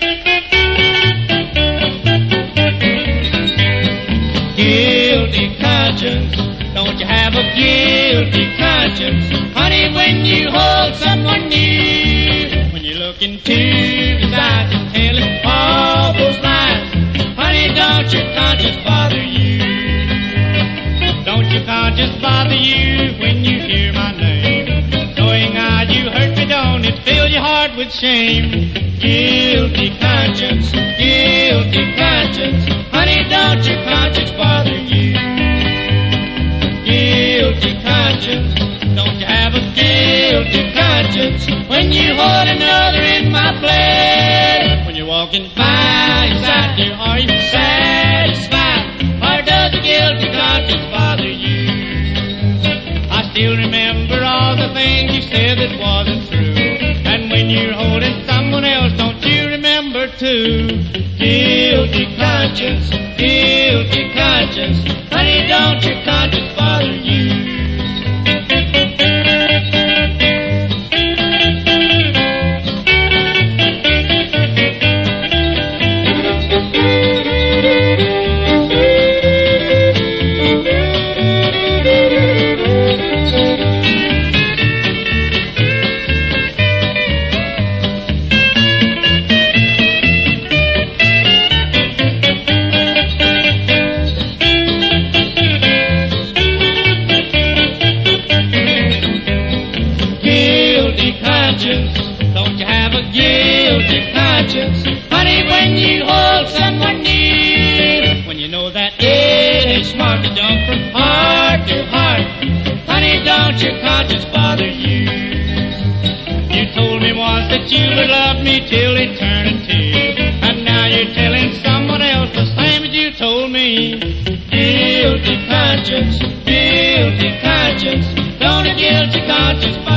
Guilty conscience, don't you have a guilty conscience? Honey, when you hold someone new, when you look into his eyes and tell him all those lies, honey, don't your conscience bother you? Don't your conscience bother you when you hear my name? Knowing how you hurt me, don't it fill your heart with shame? Guilty conscience, honey, don't your conscience bother you? Guilty conscience, don't you have a guilty conscience when you hold another in my place? When you're walking by his side, dear, are you satisfied? Or does the guilty conscience bother you? I still remember all the things you said that wasn't true. And when you're holding someone else, don't you remember too? Guilty conscience, honey, don't your conscience bother you? Don't you have a guilty conscience? Honey, when you hold someone near, when you know that it ain't smart to jump from heart to heart, honey, don't your conscience bother you? You told me once that you would love me till eternity, and now you're telling someone else the same as you told me. Guilty conscience, don't a guilty conscience